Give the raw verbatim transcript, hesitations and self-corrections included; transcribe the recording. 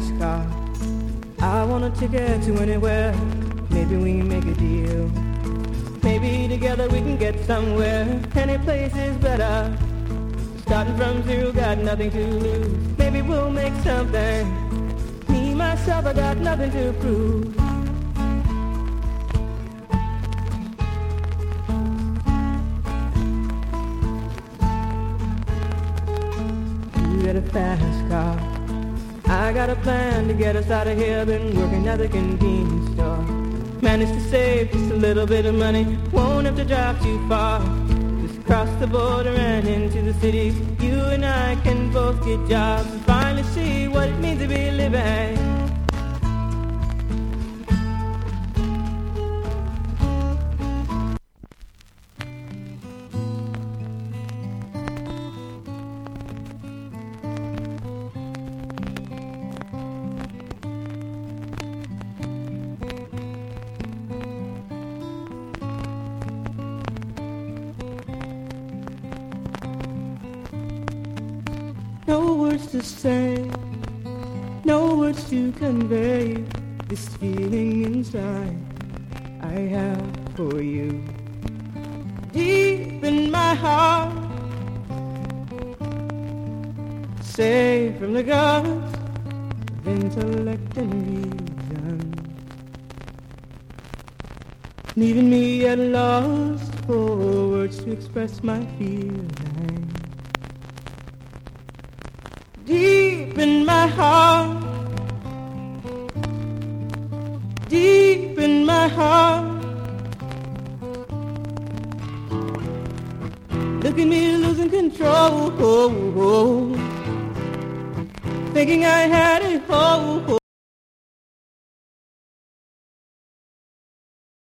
fast car. I want a ticket to anywhere. Maybe we can make a deal. Maybe together we can get somewhere. Any place is better. Starting from zero, got nothing to lose. Maybe we'll make something. Me, myself, I got nothing to prove. You got a fast car. I got a plan to get us out of here. Been working at the convenience store. Managed to save just a little bit of money. Won't have to drive too far. Just cross the border and into the city. You and I can both get jobs and finally see what it means to be living. No words to say, no words to convey this feeling inside I have for you. Deep in my heart, safe from the gods of intellect and reason, leaving me at loss for words to express my feelings. Deep in my heart, deep in my heart, look at me losing control, thinking I had it all.